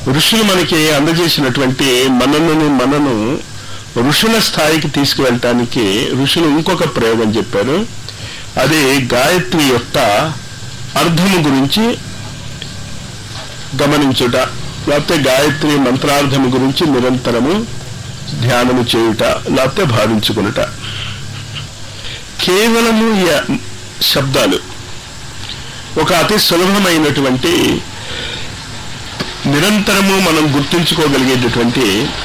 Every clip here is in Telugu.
ఋషులు మనకి అందజేసినటువంటి మనను ఋషుల స్థాయికి తీసుకువెళ్ళటానికి ఋషులు ఇంకొక ప్రయోగం చెప్పారు. అది గాయత్రి యొక్క అర్థము గురించి గమనించుట, లేకపోతే గాయత్రి మంత్రార్థము గురించి నిరంతరము ధ్యానము చేయుట, లేకపోతే భావించుకునుట. కేవలము శబ్దాలు ఒక అతి సులభమైనటువంటి నిరంతరము మనం గుర్తుంచుకోగలిగేటటువంటి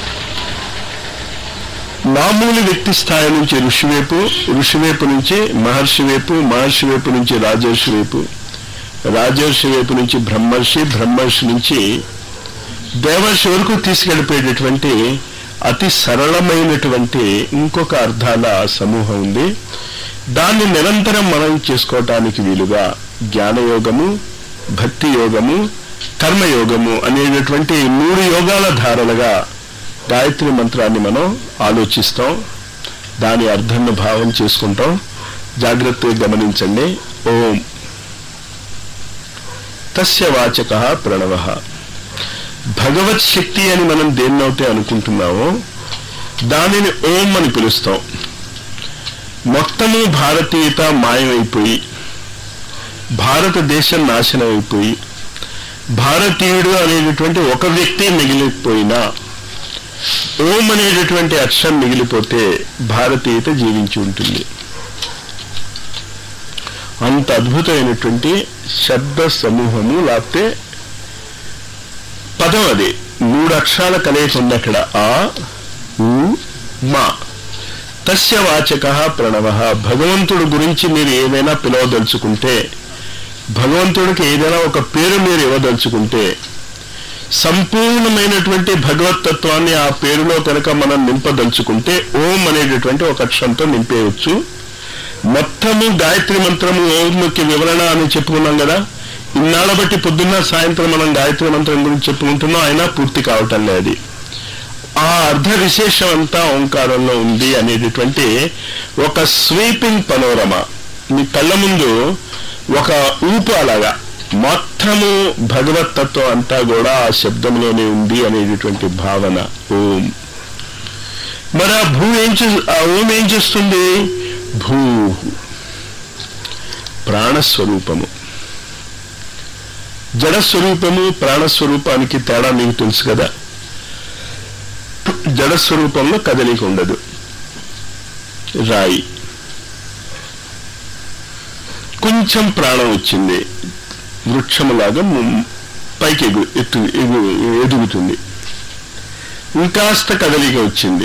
మామూలు వ్యక్తి స్థాయి నుంచి ఋషివైపు, ఋషివైపు నుంచి మహర్షి వైపు, మహర్షి వైపు నుంచి రాజర్షి వైపు, రాజర్షి వైపు నుంచి బ్రహ్మర్షి, బ్రహ్మర్షి నుంచి దేవర్షి వరకు తీసుకెళ్ళిపోయేటటువంటి అతి సరళమైనటువంటి ఇంకొక అర్థాల సమూహం ఉంది. దాన్ని నిరంతరం మనం చేసుకోవటానికి వీలుగా జ్ఞానయోగము, భక్తి యోగము, కర్మయోగము అనేటటువంటి 3 యోగాల ధారలుగా గాయత్రి మంత్రాన్ని మనం ఆలోచిస్తాం, దాని అర్థాన్ని భావం చేసుకుంటాం. జాగ్రత్తగా గమనించండి. ఓం తస్య వాచకః ప్రణవః. భగవత్ శక్తి అని మనం దేన్నైతే అనుకుంటున్నామో దానిని ఓం అని పిలుస్తాం. మొత్తము భారతీయత మాయమైపోయి, భారతదేశం నాశనం అయిపోయి, భారతీయుడు అనేటటువంటి ఒక వ్యక్తి మిగిలిపోయినా ఓం అనేటటువంటి అక్షరం మిగిలిపోతే భారతీయత జీవించి ఉంటుంది. అంత అద్భుతమైనటువంటి శబ్ద సమూహము, లేకపోతే పదం. అది 3 అక్షరాల కలయిక ఉంది అక్కడ. ఆ ఉ మా. తస్య వాచకః ప్రణవః. భగవంతుడు గురించి మీరు ఏదైనా పిలవదలుచుకుంటే, భగవంతుడికి ఏదైనా ఒక పేరు మీరు ఇవ్వదలుచుకుంటే, సంపూర్ణమైనటువంటి భగవతత్వాన్ని ఆ పేరులో కనుక మనం నింపదలుచుకుంటే ఓం అనేటటువంటి ఒక అక్షరంతో నింపేయవచ్చు. మొత్తము గాయత్రి మంత్రము ఓంకి వివరణ అని చెప్పుకున్నాం కదా. ఇన్నాళ్ళ బట్టి పొద్దున్న సాయంత్రం మనం గాయత్రి మంత్రం గురించి చెప్పుకుంటున్నాం, అయినా పూర్తి కావటం లేదు. ఆ అర్ధ విశేషం అంతా ఓంకారంలో ఉంది అనేటటువంటి ఒక స్వీపింగ్ పనోరమ మీ కళ్ళ ముందు, ఒక ఊపు అలాగా మొత్తము భగవతత్వం అంతా కూడా ఆ శబ్దంలోనే ఉంది అనేటటువంటి భావన ఓం. మరి ఆ ఓం ఏం చేస్తుంది? భూ ప్రాణస్వరూపము. జడస్వరూపము ప్రాణస్వరూపానికి తేడా మీకు తెలుసు కదా. జడస్వరూపంలో కదలిక ఉండదు. రాయి కొంచెం ప్రాణం వచ్చింది, వృక్షములాగా పైకి ఎదుగుతుంది. ఇంకాస్త కదలిక వచ్చింది,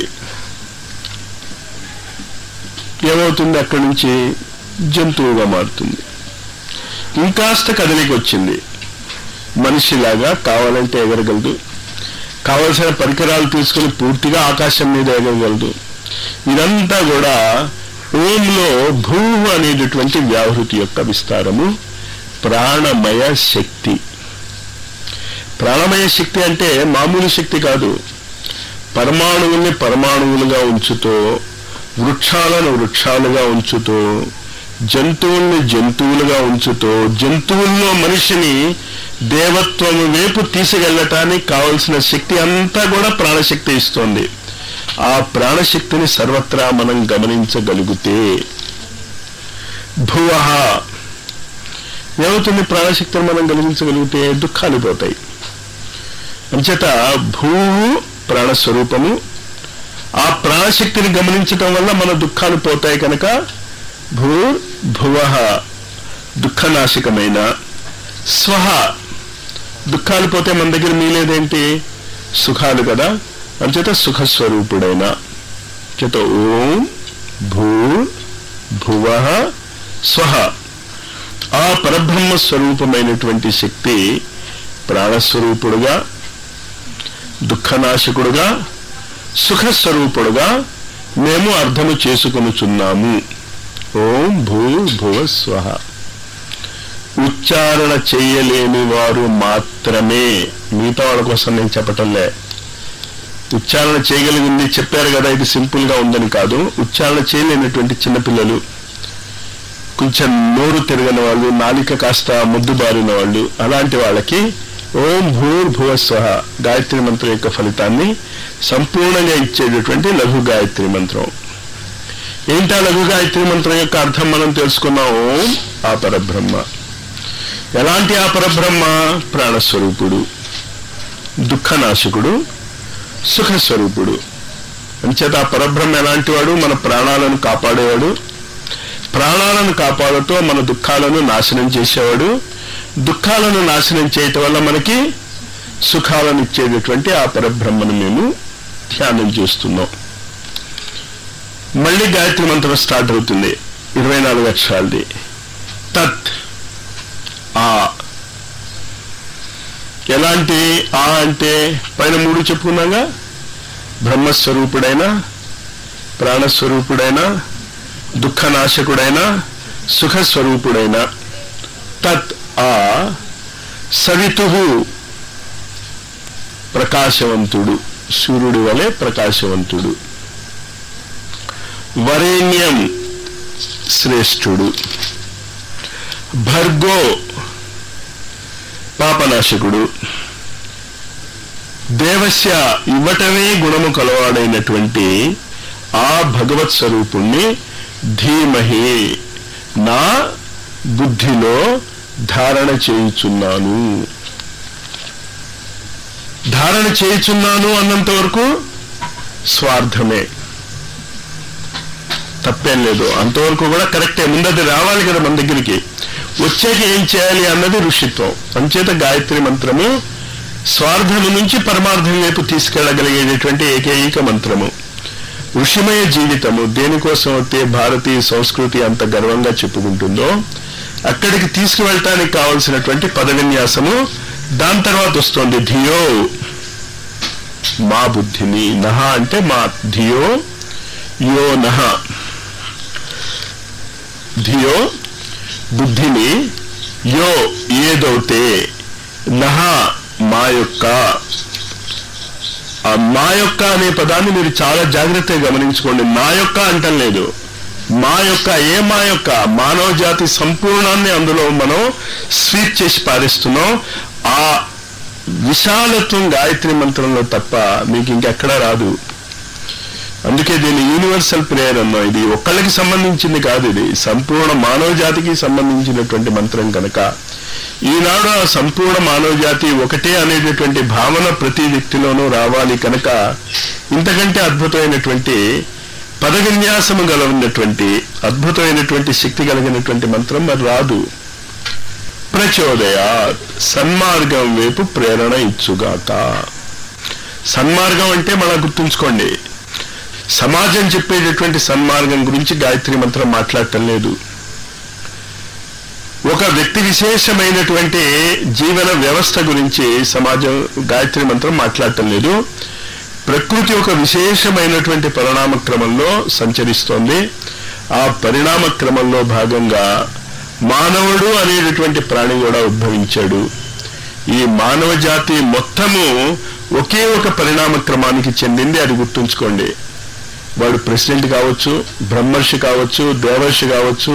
ఏమవుతుంది? అక్కడి నుంచి జంతువుగా మారుతుంది. ఇంకాస్త కదలిక వచ్చింది, మనిషిలాగా కావాలంటే ఎగరగలదు, కావలసిన పరికరాలు తీసుకుని పూర్తిగా ఆకాశం మీద ఎగరగలదు. ఇదంతా కూడా ఓంలో భూ అనేటటువంటి వ్యాహృతి యొక్క విస్తారము. ప్రాణమయ శక్తి. ప్రాణమయ శక్తి అంటే మామూలు శక్తి కాదు. పరమాణువుల్ని పరమాణువులుగా ఉంచుతూ, వృక్షాలను వృక్షాలుగా ఉంచుతూ, జంతువుల్ని జంతువులుగా ఉంచుతూ, జంతువుల్లో మనిషిని దేవత్వము వైపు తీసుకెళ్లటానికి కావలసిన శక్తి అంతా కూడా ప్రాణశక్తి ఇస్తోంది. ఆ ప్రాణశక్తిని సర్వత్రా మనం గమనించగలిగితే భువః ఏమవుతుంది? ప్రాణశక్తిని మనం గమనించగలిగితే దుఃఖాలు పోతాయి. అంచేత భూవు ప్రాణస్వరూపము. ఆ ప్రాణశక్తిని గమనించటం వల్ల మన దుఃఖాలు పోతాయి కనుక భువః దుఃఖనాశకమైన. స్వహ దుఃఖాలు పోతే మన దగ్గర మిగిలేదేంటి? సుఖాలు కదా. అంచేత సుఖస్వరూపుడైన. చేత ఓం భూ భువః స్వహ. ఆ పరబ్రహ్మ స్వరూపమైనటువంటి శక్తి ప్రాణస్వరూపుడుగా, దుఃఖనాశకుడుగా, సుఖస్వరూపుడుగా మేము అర్థము చేసుకొనుచున్నాము. ఓం భూ భువ స్వహ. ఉచ్చారణ చేయలేని వారు మాత్రమే, మిగతా వాళ్ళ కోసం నేను చెప్పటంలే. ఉచ్చారణ చేయగలిగింది చెప్పారు కదా, ఇది సింపుల్ గా ఉందని కాదు. ఉచ్చారణ చేయలేనటువంటి చిన్నపిల్లలు, కొంచెం నోరు తిరగని వాళ్ళు, నాలిక కాస్త ముద్దుబారిన వాళ్ళు, అలాంటి వాళ్ళకి ఓం భూర్భువస్వః గాయత్రి మంత్రం యొక్క ఫలితాన్ని సంపూర్ణంగా ఇచ్చేటటువంటి లఘు గాయత్రి మంత్రం. ఏంటా లఘు గాయత్రి మంత్రం యొక్క అర్థం మనం తెలుసుకున్నాం. ఓం ఆ పరబ్రహ్మ. ఎలాంటి ఆ పరబ్రహ్మ? ప్రాణస్వరూపుడు, దుఃఖనాశకుడు, సుఖస్వరూపుడు. అంచేత ఆ పరబ్రహ్మ ఎలాంటి వాడు? మన ప్రాణాలను కాపాడేవాడు, ప్రాణాలను కాపాడుతూ మన దుఃఖాలను నాశనం చేసేవాడు, దుఃఖాలను నాశనం చేయటం వల్ల మనకి సుఖాలను ఇచ్చేటటువంటి ఆ పరబ్రహ్మను మేము ధ్యానం చేస్తున్నాం. మళ్ళీ గాయత్రి మంత్రం స్టార్ట్ అవుతుంది. 24 అక్షరాలది. తత్ ఆ. ఎలాంటి ఆ అంటే పైన 3 చెప్పుకున్నాగా, బ్రహ్మస్వరూపుడైన, ప్రాణస్వరూపుడైన, దుఃఖనాశకుడైన, సుఖస్వరూపుడైన. తత్ ఆ సవితుః ప్రకాశవంతుడు, సూర్యుడి వలె ప్రకాశవంతుడు. వరేణ్యం శ్రేష్ఠుడు. భర్గో పాపనాశకుడు. దేవస్య ఇవ్వటమే గుణము కలవాడైనటువంటి ఆ భగవత్ స్వరూపుణ్ణి ధీమహి నా బుద్ధిలో ధారణ చేయుచున్నాను. ధారణ చేయుచున్నాను అన్నంత వరకు స్వార్థమే, తప్పేం లేదు. అంతవరకు కూడా కరెక్టే. ముందది రావాలి కదా మన దగ్గరికి. వచ్చాక ఏం చేయాలి అన్నది ఋషిత్వం. అంచేత గాయత్రి మంత్రము స్వార్థము నుంచి పరమార్థం వైపు తీసుకెళ్లగలిగేటటువంటి ఏకైక మంత్రము. ఋషిమయ జీవితము దేనికోసం అయితే భారతీయ సంస్కృతి అంత గర్వంగా చెప్పుకుంటుందో అక్కడికి తీసుకువెళ్ళటానికి కావలసినటువంటి పదవిన్యాసము దాని తర్వాత వస్తుంది. ధియో మా బుద్ధిని, నహ అంటే మా, ధియో యో నహ, ధియో బుద్ధిని, యో ఏదైతే, నహ మా యొక్క. ఆ మా యొక్క అనే పదాన్ని మీరు చాలా జాగ్రత్తగా గమనించుకోండి. నా యొక్క అంటం లేదు, మా యొక్క. ఏ మా యొక్క? మానవ జాతి సంపూర్ణాన్ని అందులో మనం స్వీప్ చేసి పారేస్తున్నాం. ఆ విశాలత్వం గాయత్రి మంత్రంలో తప్ప మీకు ఇంకెక్కడా రాదు. అందుకే దీన్ని యూనివర్సల్ ప్రేయర్ అన్నాం. ఇది ఒక్కళ్ళకి సంబంధించింది కాదు, ఇది సంపూర్ణ మానవ జాతికి సంబంధించినటువంటి మంత్రం కనుక ఈనాడు ఆ సంపూర్ణ మానవ జాతి ఒకటే అనేటటువంటి భావన ప్రతి వ్యక్తిలోనూ రావాలి కనుక ఇంతకంటే అద్భుతమైనటువంటి పదవిన్యాసము ఉన్నటువంటి అద్భుతమైనటువంటి శక్తి కలిగినటువంటి మంత్రం మరి రాదు. ప్రచోదయాత్ సన్మార్గం వైపు ప్రేరణ ఇచ్చుగాక. సన్మార్గం అంటే మనం గుర్తుంచుకోండి, సమాజం చెప్పేటటువంటి సన్మార్గం గురించి గాయత్రి మంత్రం మాట్లాడటం లేదు. ఒక వ్యక్తి విశేషమైనటువంటి జీవన వ్యవస్థ గురించి సమాజం గాయత్రి మంత్రం మాట్లాడటం లేదు. ప్రకృతి ఒక విశేషమైనటువంటి పరిణామ క్రమంలో సంచరిస్తోంది. ఆ పరిణామ క్రమంలో భాగంగా మానవుడు అనేటటువంటి ప్రాణి కూడా ఉద్భవించాడు. ఈ మానవ జాతి మొత్తము ఒకే ఒక పరిణామ క్రమానికి చెందింది, అది గుర్తుంచుకోండి. వాడు ప్రెసిడెంట్ కావచ్చు, బ్రహ్మర్షి కావచ్చు, దేవర్షి కావచ్చు,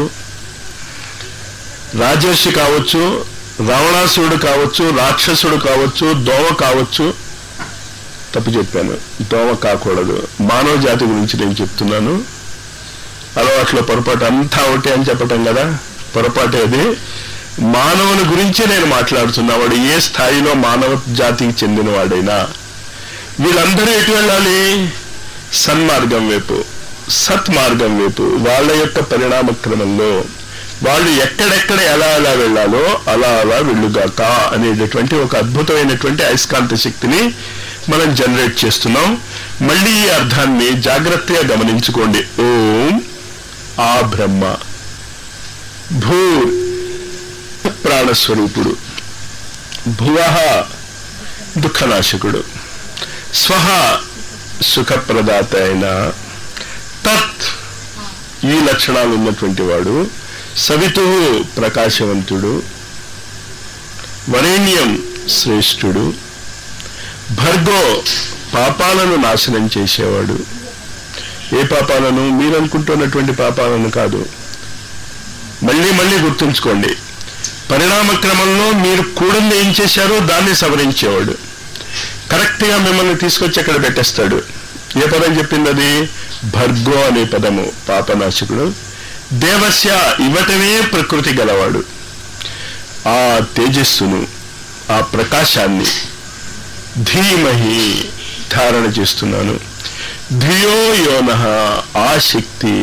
రాజర్షి కావచ్చు, రావణాసురుడు కావచ్చు, రాక్షసుడు కావచ్చు, దోమ కావచ్చు. తప్పు చెప్పాను, దోమ కాకూడదు. మానవ జాతి గురించి నేను చెప్తున్నాను. అలవాట్లో పొరపాటు అంతా ఒకటే అని చెప్పటం కదా, పొరపాటు. అది మానవుని గురించే నేను మాట్లాడుతున్నా. వాడు ఏ స్థాయిలో మానవ జాతికి చెందిన వాడైనా వీళ్ళందరూ ఎటు వెళ్ళాలి? సన్మార్గం వైపు, సత్మార్గం వైపు. వాళ్ళ యొక్క పరిణామ క్రమంలో వాళ్ళు ఎక్కడెక్కడ ఎలా ఎలా వెళ్ళాలో అలా అలా వెళ్ళుగాక అనేటటువంటి ఒక అద్భుతమైనటువంటి అయస్కాంత శక్తిని మనం జనరేట్ చేస్తున్నాం. మళ్ళీ ఈ అర్థాన్ని జాగ్రత్తగా గమనించుకోండి. ఓం ఆ బ్రహ్మ. భూర్ ప్రాణస్వరూపుడు, భువః దుఃఖనాశకుడు, స్వః సుఖప్రదాత అయిన, తత్ ఈ లక్షణాలు ఉన్నటువంటి వాడు, సవితు ప్రకాశవంతుడు, వరేణ్యం శ్రేష్ఠుడు, భర్గో పాపాలను నాశనం చేసేవాడు. ఏ పాపాలను? మీరనుకుంటున్నటువంటి పాపాలను కాదు. మళ్ళీ మళ్ళీ గుర్తుంచుకోండి. పరిణామ క్రమంలో మీరు కూడంది ఏం చేశారో దాన్ని సవరించేవాడు. కరెక్ట్గా మిమ్మల్ని తీసుకొచ్చి అక్కడ పెట్టేస్తాడు. ఏ పదం చెప్పింది అది? భర్గో అనే పదము. పాపనాశకుడు. దేవస్య ఇవ్వటమే ప్రకృతి గలవాడు. ఆ తేజస్సును, ఆ ప్రకాశాన్ని ధీమహి ధారణ చేస్తున్నాను. ధియో యోనః, ఆ శక్తి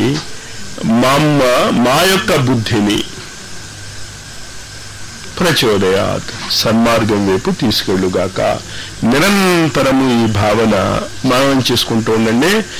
మా యొక్క బుద్ధిని ప్రచోదయాత్, సన్మార్గం వైపు తీసుకెళ్ళుగాక. నిరంతరము ఈ భావన మనం చేసుకుంటూ ఉండండి.